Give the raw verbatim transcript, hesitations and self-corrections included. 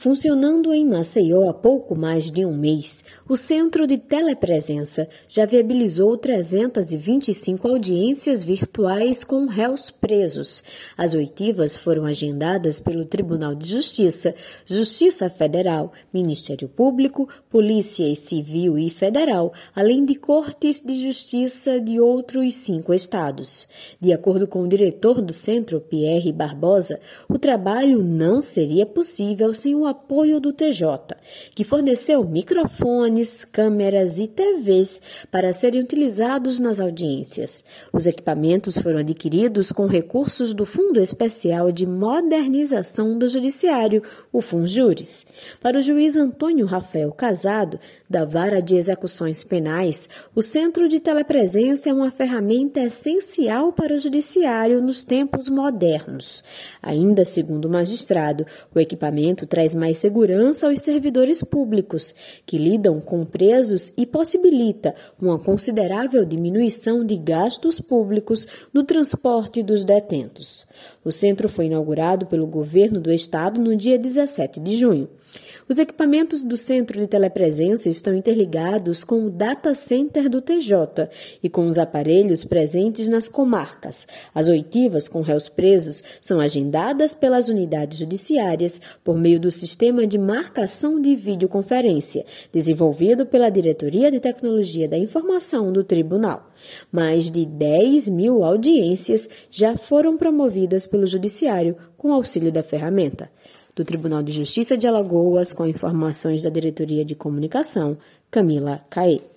Funcionando em Maceió há pouco mais de um mês, o Centro de Telepresença já viabilizou trezentas e vinte e cinco audiências virtuais com réus presos. As oitivas foram agendadas pelo Tribunal de Justiça, Justiça Federal, Ministério Público, Polícia Civil e Federal, além de cortes de justiça de outros cinco estados. De acordo com o diretor do centro, Pierre Barbosa, o trabalho não seria possível sem o apoio do T J, que forneceu microfones, câmeras e T Vs para serem utilizados nas audiências. Os equipamentos foram adquiridos com recursos do Fundo Especial de Modernização do Judiciário, o FUNJURIS. Para o juiz Antônio Rafael Casado, da Vara de Execuções Penais, o Centro de Telepresença é uma ferramenta essencial para o judiciário nos tempos modernos. Ainda segundo o magistrado, o equipamento traz mais segurança aos servidores públicos, que lidam com presos e possibilita uma considerável diminuição de gastos públicos no transporte dos detentos. O centro foi inaugurado pelo governo do estado no dia dezessete de junho. Os equipamentos do Centro de Telepresença estão interligados com o Data Center do T J e com os aparelhos presentes nas comarcas. As oitivas com réus presos são agendadas pelas unidades judiciárias por meio do sistema de marcação de videoconferência, desenvolvido pela Diretoria de Tecnologia da Informação do Tribunal. Mais de dez mil audiências já foram promovidas pelo Judiciário com auxílio da ferramenta. Do Tribunal de Justiça de Alagoas, com informações da Diretoria de Comunicação, Camila Caê.